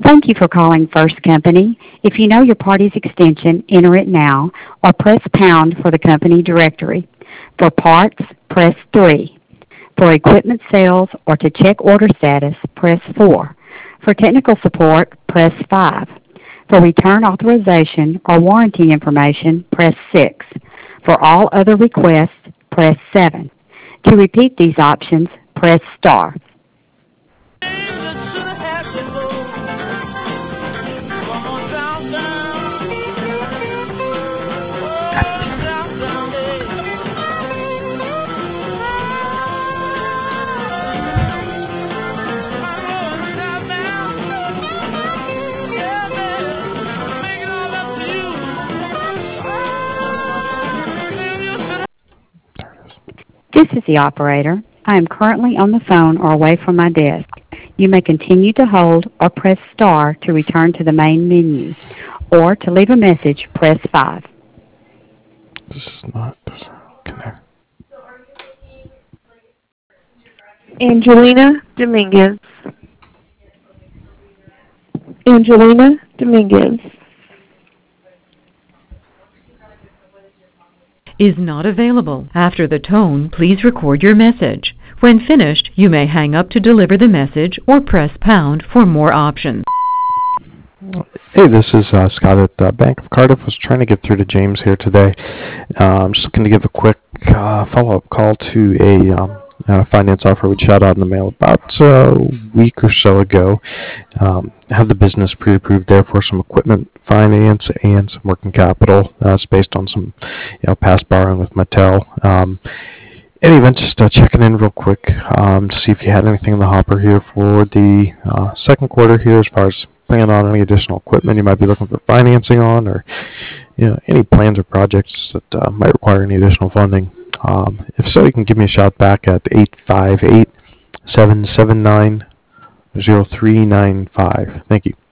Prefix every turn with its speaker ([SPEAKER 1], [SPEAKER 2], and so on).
[SPEAKER 1] Thank you for calling First Company. If you know your party's extension, enter it now or press pound for the company directory. For parts, press 3. For equipment sales or to check order status, press 4. For technical support, press 5. For return authorization or warranty information, press 6. For all other requests, press 7. To repeat these options, press star. This is the operator. I am currently on the phone or away from my desk. You may continue to hold or press star to return to the main menu. Or to leave a message, press 5.
[SPEAKER 2] This is not connect.
[SPEAKER 3] Angelina Dominguez. Angelina Dominguez.
[SPEAKER 4] Is not available. After the tone, please record your message. When finished, you may hang up to deliver the message or press pound for more options.
[SPEAKER 2] Hey, this is Scott at Bank of Cardiff. Was trying to get through to James here today. I'm just looking to give a quick follow-up call to a finance offer we shot out in the mail about a week or so ago. Have the business pre-approved there for some equipment finance and some working capital. It's based on some past borrowing with Mattel. In any event, just checking in real quick to see if you had anything in the hopper here for the second quarter here as far as planning on any additional equipment you might be looking for financing on, or any plans or projects that might require any additional funding. If so, you can give me a shout back at 858-779-0395. Thank you.